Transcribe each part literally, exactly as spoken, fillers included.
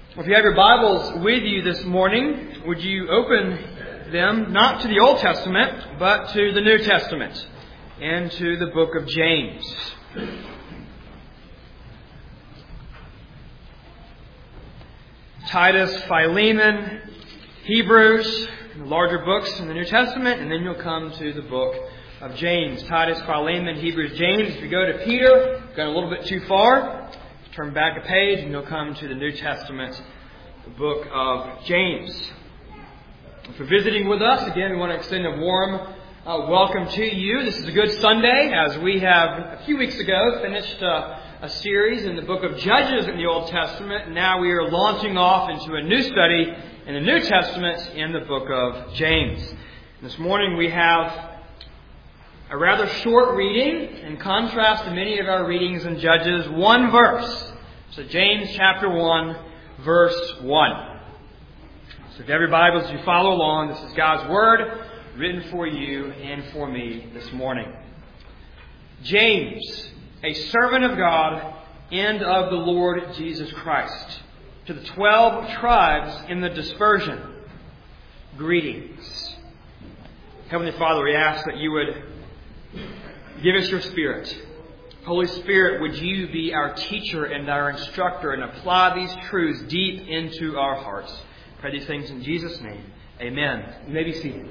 If you have your Bibles with you this morning, would you open them not to the Old Testament, but to the New Testament and to the book of James. Titus, Philemon, Hebrews, the larger books in the New Testament, and then you'll come to the book of James. Titus, Philemon, Hebrews, James. If you go to Peter, you've gone a little bit too far. Turn back a page and you'll come to the New Testament, the book of James. If you're visiting with us, again, we want to extend a warm uh, welcome to you. This is a good Sunday, as we have a few weeks ago finished uh, a series in the book of Judges in the Old Testament. Now we are launching off into a new study in the New Testament in the book of James. This morning we have a rather short reading, in contrast to many of our readings in Judges, one verse. So James chapter one, verse one. So if you have your Bibles, you follow along. This is God's Word, written for you and for me this morning. James, a servant of God and of the Lord Jesus Christ, to the twelve tribes in the dispersion, greetings. Heavenly Father, we ask that you would give us your Spirit. Holy Spirit, would you be our teacher and our instructor and apply these truths deep into our hearts? I pray these things in Jesus' name. Amen. You may be seated.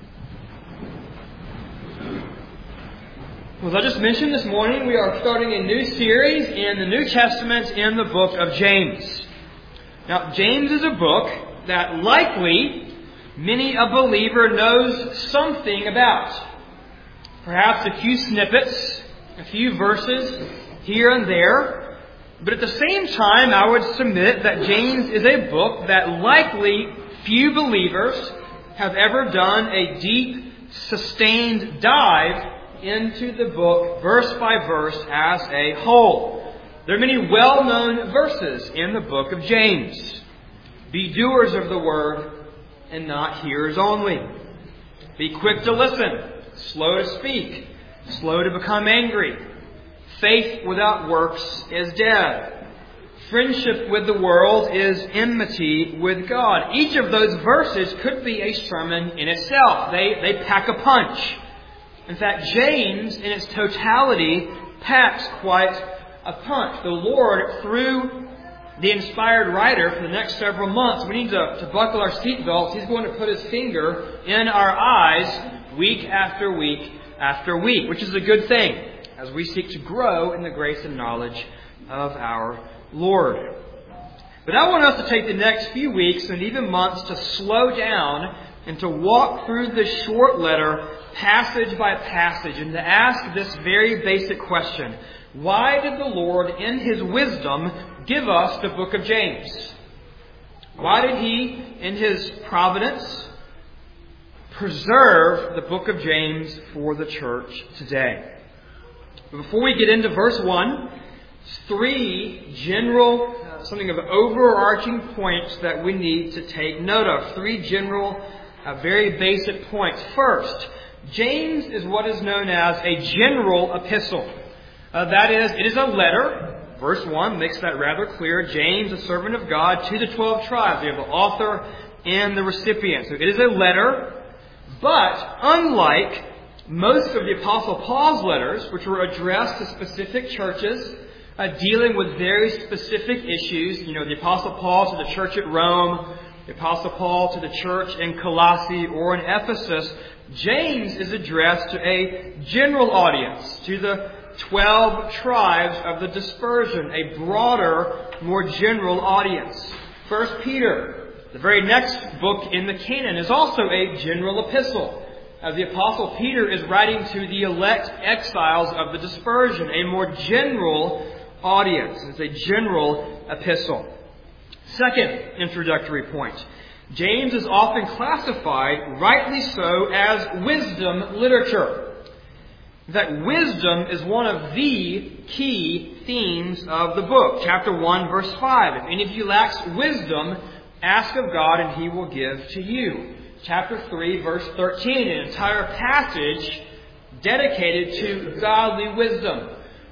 Well, as I just mentioned this morning, we are starting a new series in the New Testament in the book of James. Now, James is a book that likely many a believer knows something about. Perhaps a few snippets, a few verses here and there. But at the same time, I would submit that James is a book that likely few believers have ever done a deep, sustained dive into the book, verse by verse, as a whole. There are many well-known verses in the book of James. Be doers of the word and not hearers only. Be quick to listen, slow to speak, slow to become angry. Faith without works is dead. Friendship with the world is enmity with God. Each of those verses could be a sermon in itself. They, they pack a punch. In fact, James, in its totality, packs quite a punch. The Lord, through the inspired writer for the next several months, we need to, to buckle our seatbelts. He's going to put his finger in our eyes week after week after week, which is a good thing as we seek to grow in the grace and knowledge of our Lord. But I want us to take the next few weeks and even months to slow down and to walk through this short letter passage by passage and to ask this very basic question. Why did the Lord, in His wisdom, give us the book of James? Why did He, in His providence, preserve the book of James for the church today? But before we get into verse one, three general, uh, something of overarching points that we need to take note of. Three general, uh, very basic points. First, James is what is known as a general epistle. Uh, that is, it is a letter. Verse one makes that rather clear. James, a servant of God, to the twelve tribes. We have the author and the recipient. So it is a letter, but unlike most of the Apostle Paul's letters, which were addressed to specific churches, uh, dealing with very specific issues, you know, the Apostle Paul to the church at Rome, the Apostle Paul to the church in Colossae or in Ephesus, James is addressed to a general audience, to the twelve tribes of the dispersion, a broader, more general audience. First Peter, the very next book in the canon, is also a general epistle, as the Apostle Peter is writing to the elect exiles of the dispersion, a more general audience. It's a general epistle. Second introductory point. James is often classified, rightly so, as wisdom literature. That wisdom is one of the key themes of the book. Chapter one, verse five. If any of you lacks wisdom, ask of God and He will give to you. Chapter three, verse thirteen. An entire passage dedicated to godly wisdom.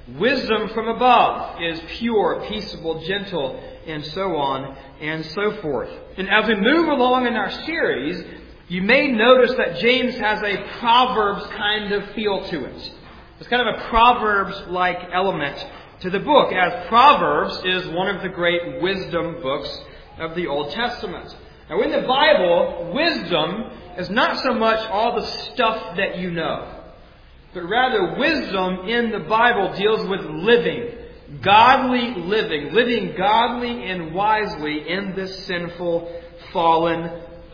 Wisdom from above is pure, peaceable, gentle, and so on and so forth. And as we move along in our series, you may notice that James has a Proverbs kind of feel to it. It's kind of a Proverbs-like element to the book, as Proverbs is one of the great wisdom books of the Old Testament. Now, in the Bible, wisdom is not so much all the stuff that you know, but rather wisdom in the Bible deals with living, godly living, living godly and wisely in this sinful, fallen,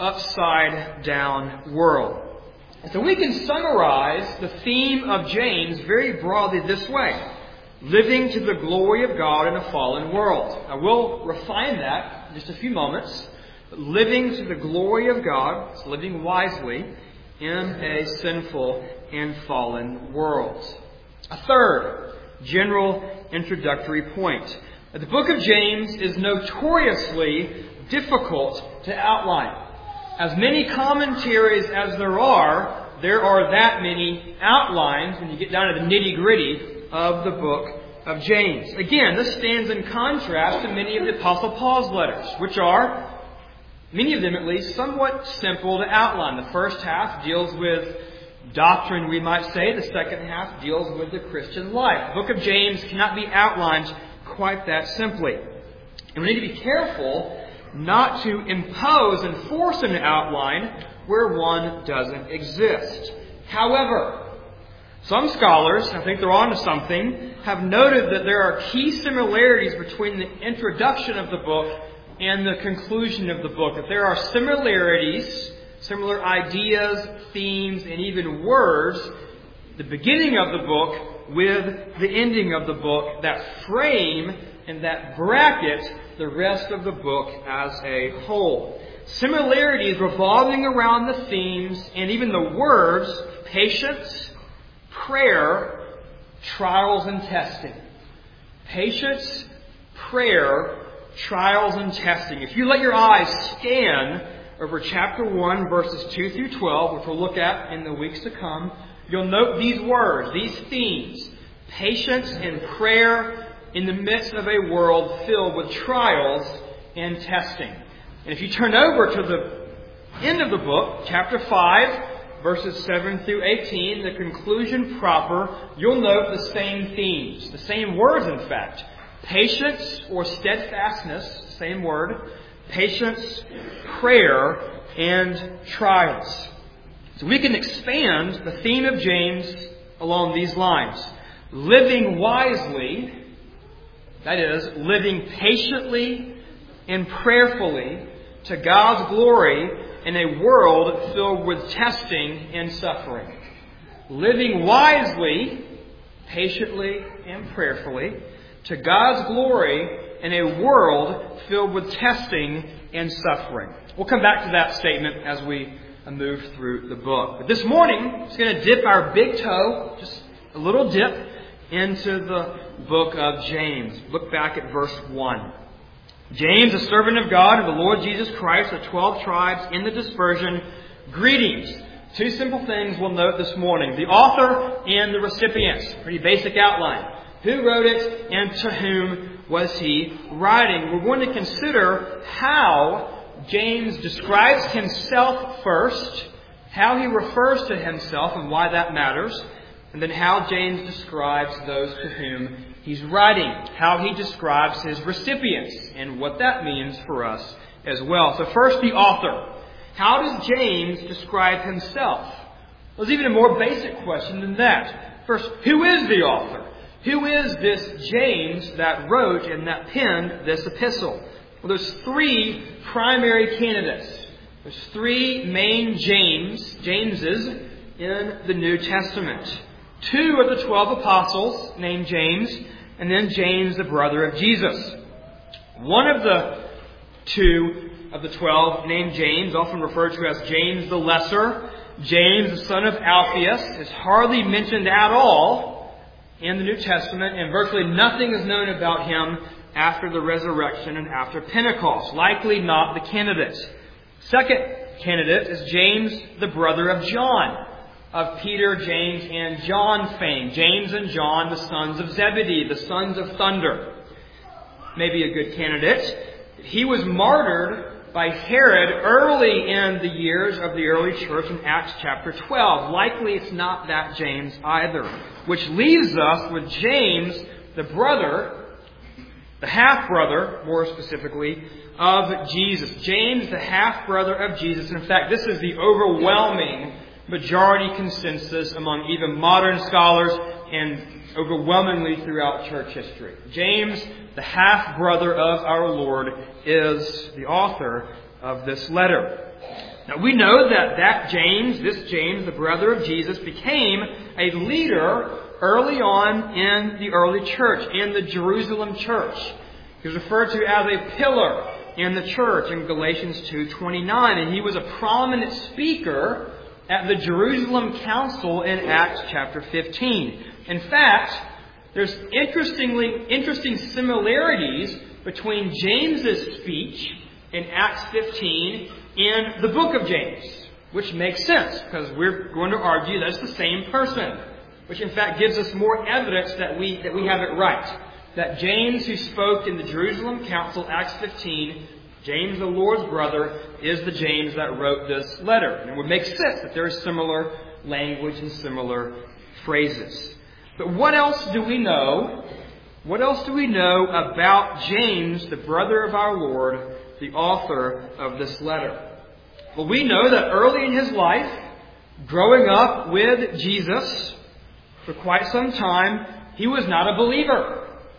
upside-down world. And so we can summarize the theme of James very broadly this way: living to the glory of God in a fallen world. Now, we'll refine that in just a few moments. But living to the glory of God, it's living wisely in a sinful and fallen world. A third general introductory point. The book of James is notoriously difficult to outline. As many commentaries as there are, there are that many outlines when you get down to the nitty-gritty of the book of James. Again, this stands in contrast to many of the Apostle Paul's letters, which are, many of them at least, somewhat simple to outline. The first half deals with doctrine, we might say. The second half deals with the Christian life. The book of James cannot be outlined quite that simply. And we need to be careful not to impose and force an outline where one doesn't exist. However, some scholars, I think they're onto something, have noted that there are key similarities between the introduction of the book and the conclusion of the book. That there are similarities, similar ideas, themes, and even words, the beginning of the book with the ending of the book, that frame and that bracket the rest of the book as a whole. Similarities revolving around the themes and even the words patience, prayer, trials, and testing. Patience, prayer, trials, and testing. If you let your eyes scan over chapter one, verses two through twelve, which we'll look at in the weeks to come, you'll note these words, these themes: patience and prayer in the midst of a world filled with trials and testing. And if you turn over to the end of the book, chapter five, verses seven through eighteen, the conclusion proper, you'll note the same themes, the same words in fact. Patience or steadfastness, same word. Patience, prayer, and trials. So we can expand the theme of James along these lines. Living wisely, that is, living patiently and prayerfully to God's glory in a world filled with testing and suffering. Living wisely, patiently, and prayerfully to God's glory in a world filled with testing and suffering. We'll come back to that statement as we move through the book. But this morning, I'm just going to dip our big toe, just a little dip, into the book of James. Look back at verse one. James, a servant of God and the Lord Jesus Christ, the twelve tribes in the dispersion, greetings. Two simple things we'll note this morning: the author and the recipients. Pretty basic outline. Who wrote it and to whom was he writing? We're going to consider how James describes himself first, how he refers to himself and why that matters, and then how James describes those to whom he's writing, how he describes his recipients, and what that means for us as well. So first, the author. How does James describe himself? There's even a more basic question than that. First, who is the author? Who is this James that wrote and that penned this epistle? Well, there's three primary candidates. There's three main James, Jameses in the New Testament. Two are the twelve apostles named James, and then James, the brother of Jesus. One of the two of the twelve, named James, often referred to as James the Lesser, James, the son of Alphaeus, is hardly mentioned at all in the New Testament, and virtually nothing is known about him after the resurrection and after Pentecost. Likely not the candidate. Second candidate is James, the brother of John, of Peter, James, and John fame. James and John, the sons of Zebedee, the sons of thunder. Maybe a good candidate. He was martyred by Herod early in the years of the early church in Acts chapter twelve. Likely it's not that James either. Which leaves us with James, the brother, the half-brother, more specifically, of Jesus. James, the half-brother of Jesus. In fact, this is the overwhelming majority consensus among even modern scholars and overwhelmingly throughout church history. James, the half-brother of our Lord, is the author of this letter. Now we know that that James, this James, the brother of Jesus, became a leader early on in the early church, in the Jerusalem church. He was referred to as a pillar in the church in Galatians two twenty-nine, and he was a prominent speaker at the Jerusalem Council in Acts chapter fifteen. In fact, there's interestingly interesting similarities between James's speech in Acts fifteen and the book of James, which makes sense because we're going to argue that's the same person, which in fact gives us more evidence that we that we have it right. That James, who spoke in the Jerusalem Council, Acts fifteen, James, the Lord's brother, is the James that wrote this letter. And it would make sense that there is similar language and similar phrases. But what else do we know? What else do we know about James, the brother of our Lord, the author of this letter? Well, we know that early in his life, growing up with Jesus for quite some time, he was not a believer.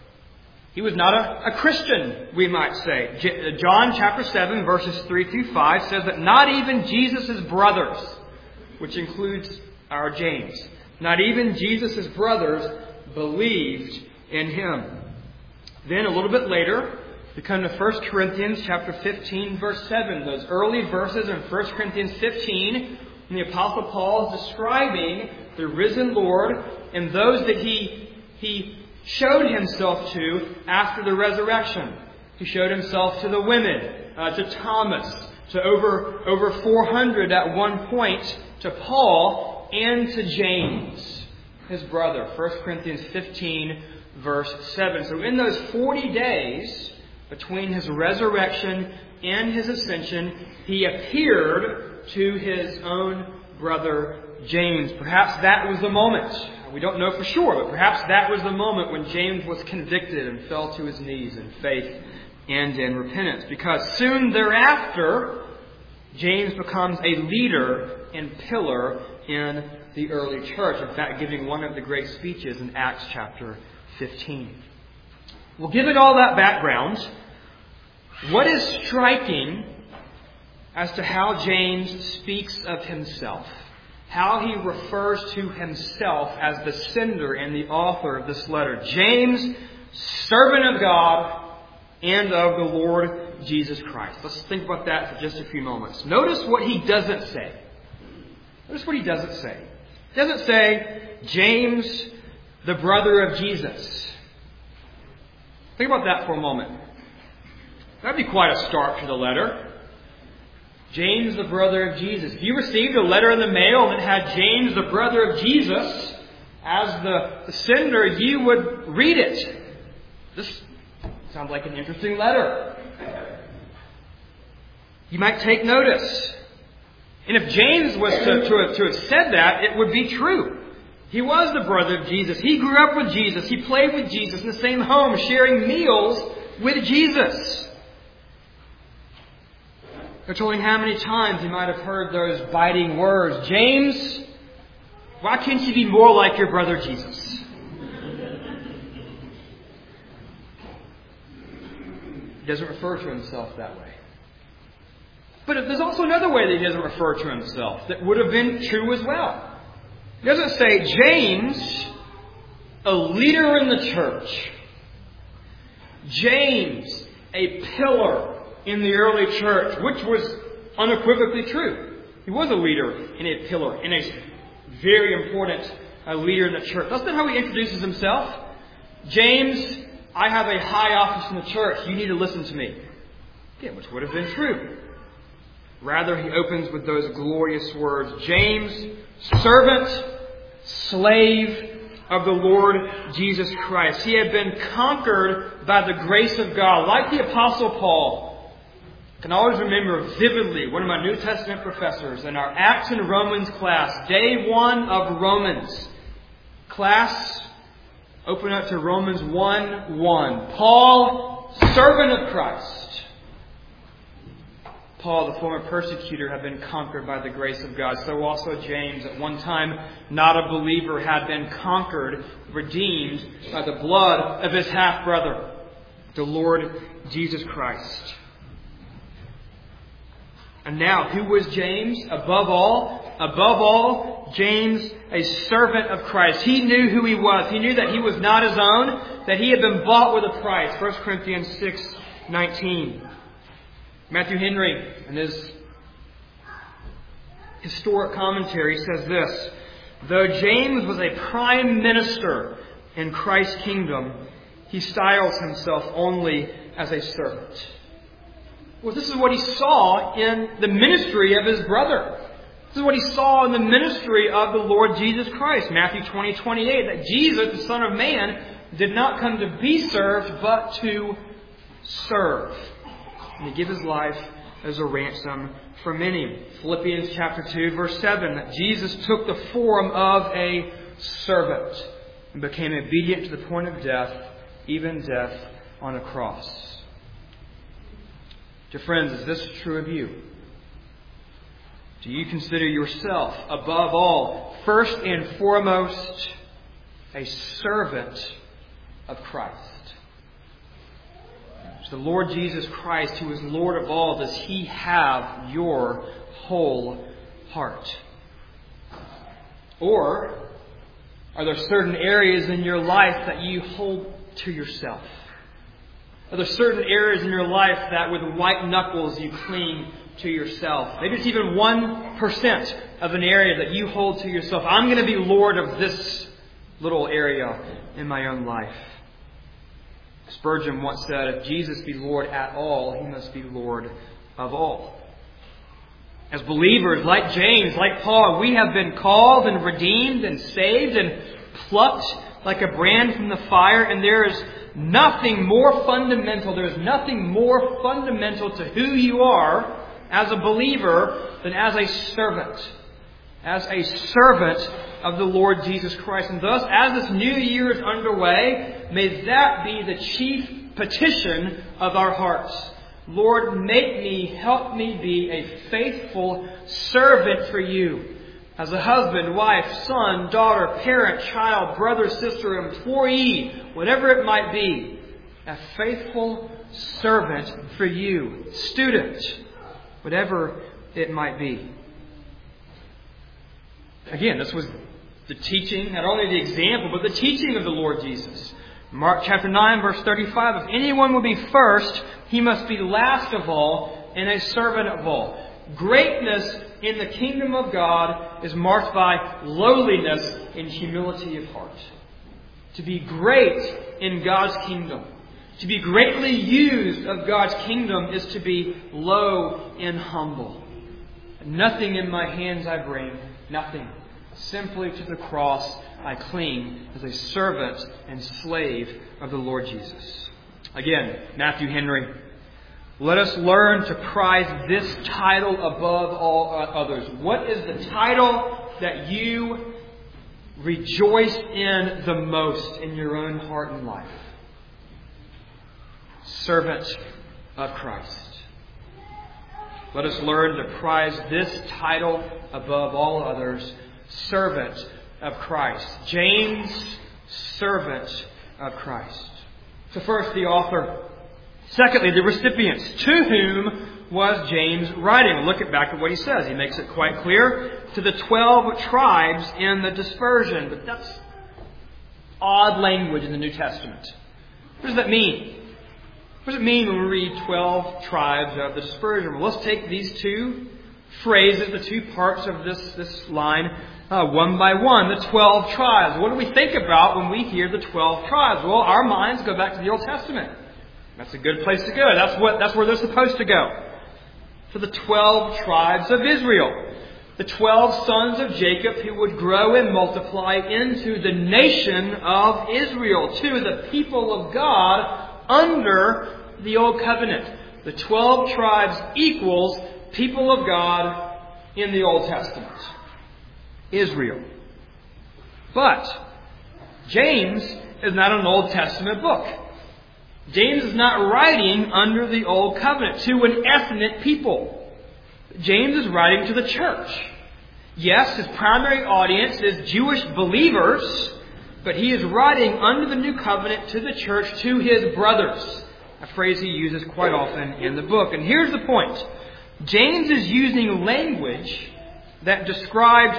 He was not a, a Christian, we might say. J- John chapter seven, verses three through five says that not even Jesus' brothers, which includes our James, not even Jesus' brothers believed in him. Then a little bit later, we come to First Corinthians chapter fifteen, verse seven. Those early verses in First Corinthians fifteen, when the Apostle Paul is describing the risen Lord and those that he he showed himself to after the resurrection. He showed himself to the women, uh, to Thomas, to over over four hundred at one point, to Paul, and to James, his brother. First Corinthians fifteen, verse seven. So in those forty days between his resurrection and his ascension, he appeared to his own brother James. Perhaps that was the moment. We don't know for sure, but perhaps that was the moment when James was convicted and fell to his knees in faith and in repentance. Because soon thereafter, James becomes a leader and pillar in the early church. In fact, giving one of the great speeches in Acts chapter fifteen. Well, given all that background, what is striking as to how James speaks of himself? How he refers to himself as the sender and the author of this letter. James, servant of God and of the Lord Jesus Christ. Let's think about that for just a few moments. Notice what he doesn't say. Notice what he doesn't say. He doesn't say, James, the brother of Jesus. Think about that for a moment. That'd be quite a start to the letter. James, the brother of Jesus. If you received a letter in the mail that had James, the brother of Jesus, as the, the sender, you would read it. This sounds like an interesting letter. You might take notice. And if James was to, to, to have said that, it would be true. He was the brother of Jesus. He grew up with Jesus. He played with Jesus in the same home, sharing meals with Jesus. They're telling how many times you might have heard those biting words. James, why can't you be more like your brother Jesus? He doesn't refer to himself that way. But there's also another way that he doesn't refer to himself that would have been true as well. He doesn't say, James, a leader in the church. James, a pillar in the early church, which was unequivocally true. He was a leader and a pillar and a very important uh, leader in the church. That's not how he introduces himself. James, I have a high office in the church. You need to listen to me. Again, which would have been true. Rather, he opens with those glorious words, James, servant, slave of the Lord Jesus Christ. He had been conquered by the grace of God. Like the Apostle Paul, I can always remember vividly one of my New Testament professors in our Acts and Romans class, day one of Romans. Class, open up to Romans one one. Paul, servant of Christ. Paul, the former persecutor, had been conquered by the grace of God. So also James, at one time not a believer, had been conquered, redeemed by the blood of his half-brother, the Lord Jesus Christ. And now, who was James? Above all, above all, James, a servant of Christ. He knew who he was. He knew that he was not his own, that he had been bought with a price. First Corinthians six nineteen. Matthew Henry, in his historic commentary, says this: though James was a prime minister in Christ's kingdom, he styles himself only as a servant. Well, this is what he saw in the ministry of his brother. This is what he saw in the ministry of the Lord Jesus Christ. Matthew twenty twenty-eight, that Jesus, the Son of Man, did not come to be served, but to serve, and to give his life as a ransom for many. Philippians chapter two, verse seven, that Jesus took the form of a servant and became obedient to the point of death, even death on a cross. Dear friends, is this true of you? Do you consider yourself, above all, first and foremost, a servant of Christ? The Lord Jesus Christ, who is Lord of all, does He have your whole heart? Or are there certain areas in your life that you hold to yourself? Are there certain areas in your life that with white knuckles you cling to yourself? Maybe it's even one percent of an area that you hold to yourself. I'm going to be Lord of this little area in my own life. Spurgeon once said, if Jesus be Lord at all, He must be Lord of all. As believers, like James, like Paul, we have been called and redeemed and saved and plucked like a brand from the fire. And there is nothing more fundamental, there is nothing more fundamental to who you are as a believer than as a servant. As a servant of the Lord Jesus Christ. And thus, as this new year is underway, may that be the chief petition of our hearts. Lord, make me, help me be a faithful servant for You. As a husband, wife, son, daughter, parent, child, brother, sister, employee, whatever it might be. A faithful servant for You. Student, whatever it might be. Again, this was the teaching, not only the example, but the teaching of the Lord Jesus. Mark chapter nine, verse thirty-five, if anyone will be first, he must be last of all and a servant of all. Greatness in the kingdom of God is marked by lowliness and humility of heart. To be great in God's kingdom, to be greatly used of God's kingdom, is to be low and humble. Nothing in my hands I bring, nothing. Simply to the cross I cling as a servant and slave of the Lord Jesus. Again, Matthew Henry. Let us learn to prize this title above all others. What is the title that you rejoice in the most in your own heart and life? Servant of Christ. Let us learn to prize this title above all others. Servant of Christ. James, servant of Christ. So first, the author. Secondly, the recipients. To whom was James writing? Look at back at what he says. He makes it quite clear. To the twelve tribes in the dispersion. But that's odd language in the New Testament. What does that mean? What does it mean when we read twelve tribes of the dispersion? Well, let's take these two phrases, the two parts of this, this line, uh, one by one. The twelve tribes. What do we think about when we hear the twelve tribes? Well, our minds go back to the Old Testament. That's a good place to go. That's what, that's where they're supposed to go. For the twelve tribes of Israel. the twelve sons of Jacob who would grow and multiply into the nation of Israel, to the people of God under the Old Covenant. The twelve tribes equals people of God in the Old Testament. Israel. But James is not an Old Testament book. James is not writing under the Old Covenant to an ethnic people. James is writing to the church. Yes, his primary audience is Jewish believers, but he is writing under the New Covenant to the church, to his brothers. A phrase he uses quite often in the book. And here's the point. James is using language that described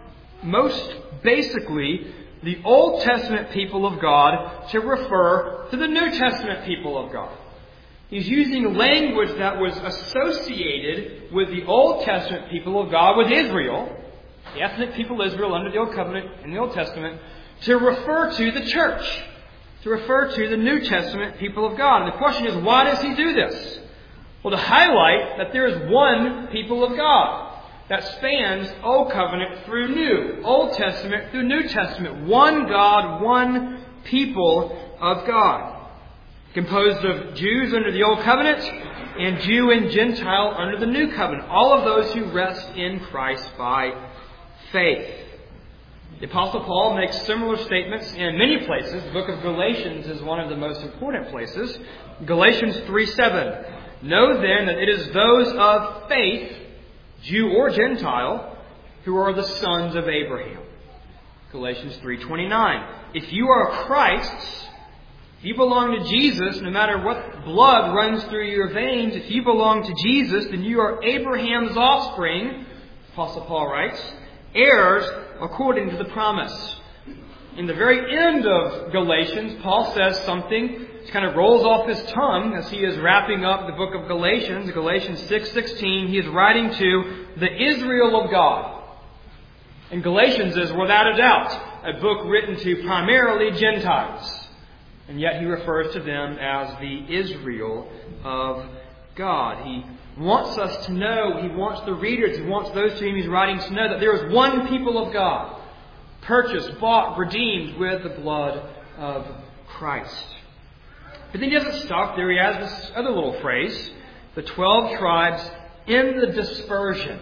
most basically the Old Testament people of God to refer to the New Testament people of God. He's using language that was associated with the Old Testament people of God, with Israel, the ethnic people of Israel under the Old Covenant in the Old Testament, to refer to the church, to refer to the New Testament people of God. And the question is, why does he do this? Well, to highlight that there is one people of God that spans Old Covenant through New, Old Testament through New Testament. One God, one people of God. Composed of Jews under the Old Covenant and Jew and Gentile under the New Covenant. All of those who rest in Christ by faith. The Apostle Paul makes similar statements in many places. The book of Galatians is one of the most important places. Galatians three seven. Know then that it is those of faith, Jew or Gentile, who are the sons of Abraham. Galatians three twenty-nine. If you are Christ's, if you belong to Jesus, no matter what blood runs through your veins, if you belong to Jesus, then you are Abraham's offspring, Apostle Paul writes, heirs according to the promise. In the very end of Galatians, Paul says something that kind of rolls off his tongue as he is wrapping up the book of Galatians. Galatians six sixteen, he is writing to the Israel of God. And Galatians is, without a doubt, a book written to primarily Gentiles. And yet he refers to them as the Israel of God. He wants us to know, he wants the readers, he wants those to whom he's writing to know that there is one people of God, purchased, bought, redeemed with the blood of Christ. But then he doesn't stop there. He has this other little phrase, the twelve tribes in the dispersion.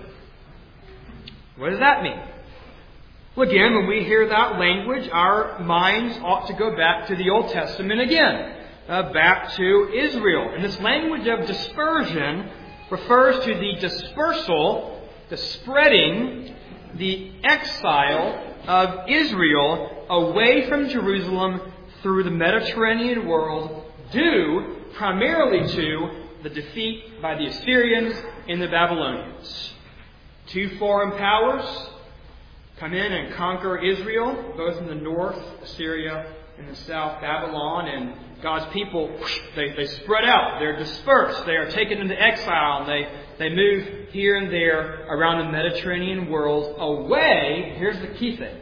What does that mean? Well, again, when we hear that language, our minds ought to go back to the Old Testament again, uh, back to Israel. And this language of dispersion refers to the dispersal, the spreading, the exile of Israel away from Jerusalem through the Mediterranean world, due primarily to the defeat by the Assyrians and the Babylonians. Two foreign powers come in and conquer Israel, both in the north, Assyria, and the south, Babylon, and God's people, they, they spread out. They're dispersed. They are taken into exile, and they, they move here and there around the Mediterranean world, away, here's the key thing,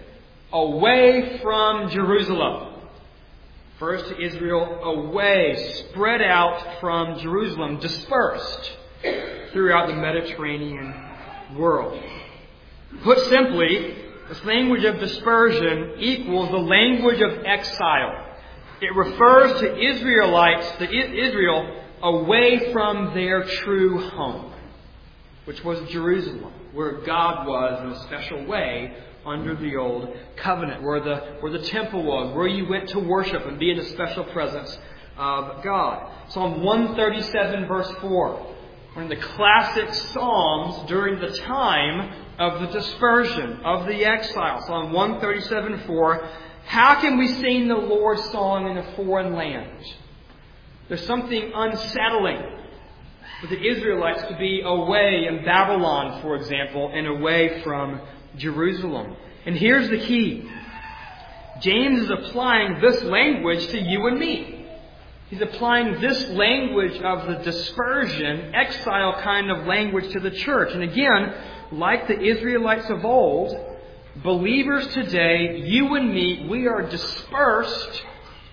away from Jerusalem. First to Israel, away, spread out from Jerusalem, dispersed throughout the Mediterranean world. Put simply, this language of dispersion equals the language of exile. It refers to Israelites, to Israel, away from their true home, which was Jerusalem, where God was in a special way under the Old Covenant, where the, where the temple was, where you went to worship and be in the special presence of God. Psalm one thirty-seven, verse four. One of the classic psalms during the time of the dispersion, of the exile. Psalm one thirty-seven four. How can we sing the Lord's song in a foreign land? There's something unsettling for the Israelites to be away in Babylon, for example, and away from Jerusalem. And here's the key. James is applying this language to you and me. He's applying this language of the dispersion, exile kind of language to the church. And again, like the Israelites of old, believers today, you and me, we are dispersed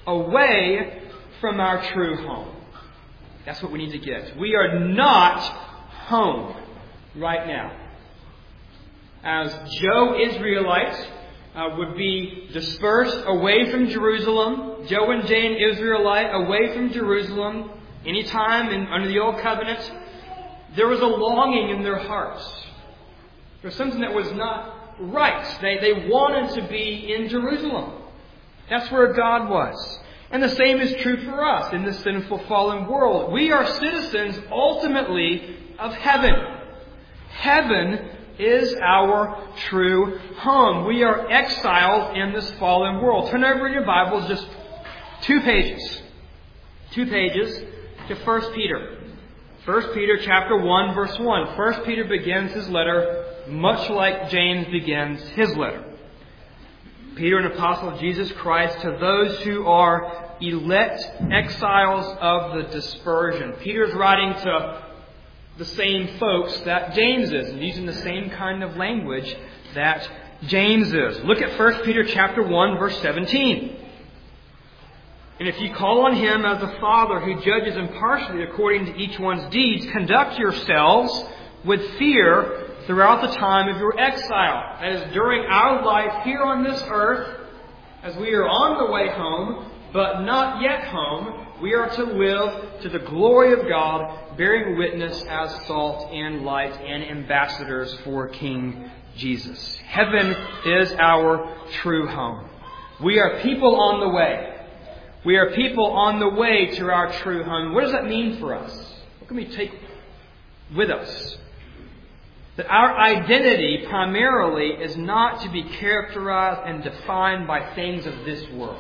away from our true home. That's what we need to get. We are not home right now. as Joe Israelites uh, would be dispersed away from Jerusalem, Joe and Jane Israelite away from Jerusalem, anytime in, under the Old Covenant, there was a longing in their hearts. There was something that was not right. They, they wanted to be in Jerusalem. That's where God was. And the same is true for us in this sinful, fallen world. We are citizens, ultimately, of heaven. Heaven is our true home. We are exiles in this fallen world. Turn over in your Bibles just two pages. Two pages to First Peter. First Peter chapter one, verse one. First Peter begins his letter much like James begins his letter. Peter, an apostle of Jesus Christ, to those who are elect exiles of the dispersion. Peter's writing to the same folks that James is, and using the same kind of language that James is. Look at First Peter chapter one, verse seventeen. And if you call on Him as the Father who judges impartially according to each one's deeds, conduct yourselves with fear throughout the time of your exile. That is, during our life here on this earth, as we are on the way home, but not yet home, we are to live to the glory of God, bearing witness as salt and light and ambassadors for King Jesus. Heaven is our true home. We are people on the way. We are people on the way to our true home. What does that mean for us? What can we take with us? That our identity primarily is not to be characterized and defined by things of this world.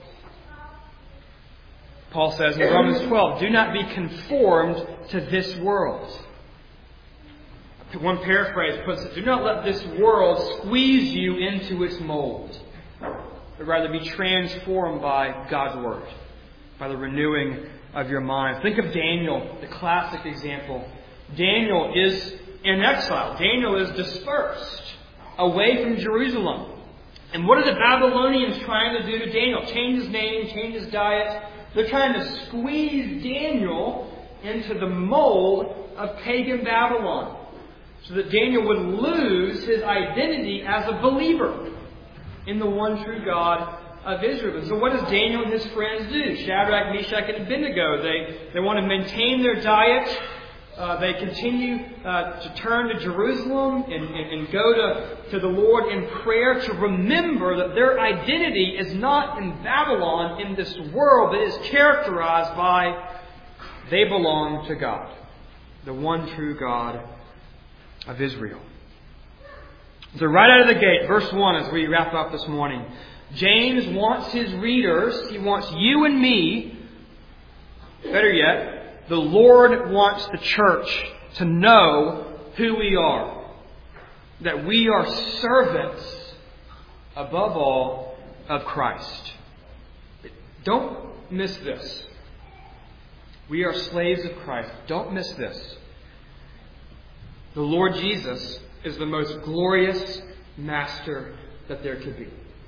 Paul says in Romans twelve, do not be conformed to this world. One paraphrase puts it, do not let this world squeeze you into its mold, but rather be transformed by God's Word, by the renewing of your mind. Think of Daniel, the classic example. Daniel is in exile. Daniel is dispersed away from Jerusalem. And what are the Babylonians trying to do to Daniel? Change his name, change his diet. They're trying to squeeze Daniel into the mold of pagan Babylon, so that Daniel would lose his identity as a believer in the one true God of Israel. And so what does Daniel and his friends do? Shadrach, Meshach, and Abednego. They, they want to maintain their diet. Uh, they continue uh, to turn to Jerusalem and, and, and go to, to the Lord in prayer to remember that their identity is not in Babylon, in this world, but is characterized by they belong to God, the one true God of Israel. So right out of the gate, verse one, as we wrap up this morning, James wants his readers, he wants you and me, better yet, the Lord wants the church to know who we are. That we are servants, above all, of Christ. Don't miss this. We are slaves of Christ. Don't miss this. The Lord Jesus is the most glorious master that there could be.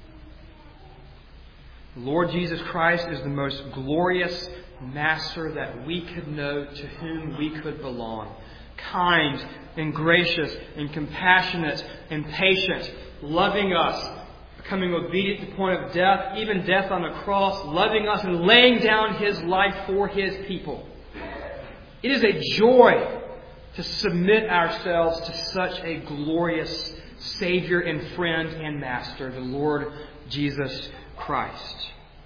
The Lord Jesus Christ is the most glorious master that we could know, to whom we could belong. Kind and gracious and compassionate and patient, loving us, becoming obedient to the point of death, even death on the cross, loving us and laying down His life for His people. It is a joy to submit ourselves to such a glorious Savior and friend and Master, the Lord Jesus Christ.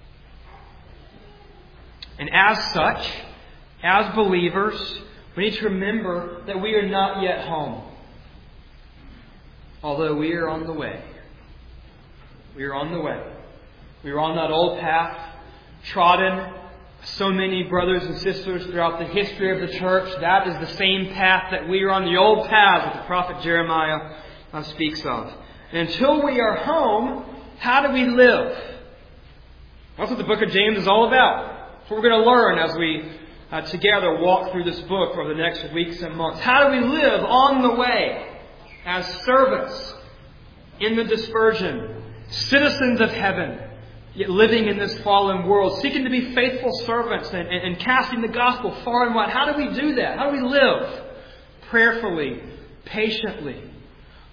And as such, as believers, we need to remember that we are not yet home, although we are on the way. We are on the way. We are on that old path, trodden so many brothers and sisters throughout the history of the church. That is the same path that we are on, the old path that the prophet Jeremiah uh, speaks of. And until we are home, how do we live? That's what the book of James is all about. That's what we're going to learn as we uh, together walk through this book over the next weeks and months. How do we live on the way as servants in the dispersion, citizens of heaven, yet living in this fallen world, seeking to be faithful servants and, and, and casting the gospel far and wide? How do we do that? How do we live? Prayerfully, patiently,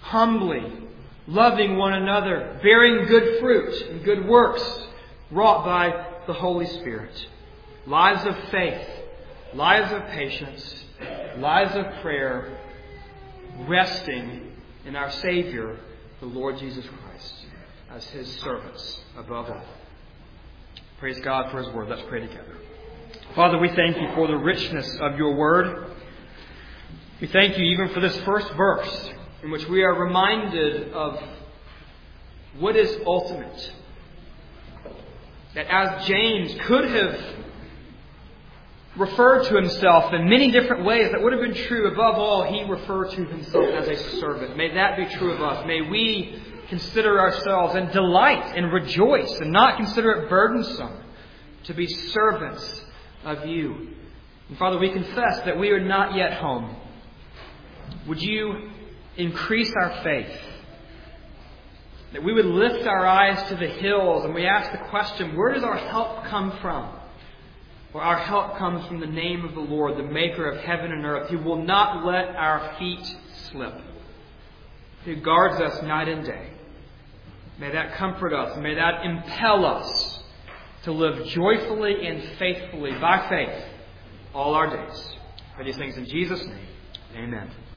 humbly, loving one another, bearing good fruit and good works wrought by the Holy Spirit. Lives of faith, lives of patience, lives of prayer, resting in our Savior, the Lord Jesus Christ, as His servants above all. Praise God for His Word. Let's pray together. Father, we thank You for the richness of Your Word. We thank You even for this first verse, in which we are reminded of what is ultimate. That as James could have referred to himself in many different ways that would have been true, above all, he referred to himself as a servant. May that be true of us. May we consider ourselves and delight and rejoice and not consider it burdensome to be servants of You. And Father, we confess that we are not yet home. Would You increase our faith? That we would lift our eyes to the hills and we ask the question, where does our help come from? For our help comes from the name of the Lord, the Maker of heaven and earth, who will not let our feet slip, who guards us night and day. May that comfort us. May that impel us to live joyfully and faithfully by faith all our days. For these things in Jesus' name, amen.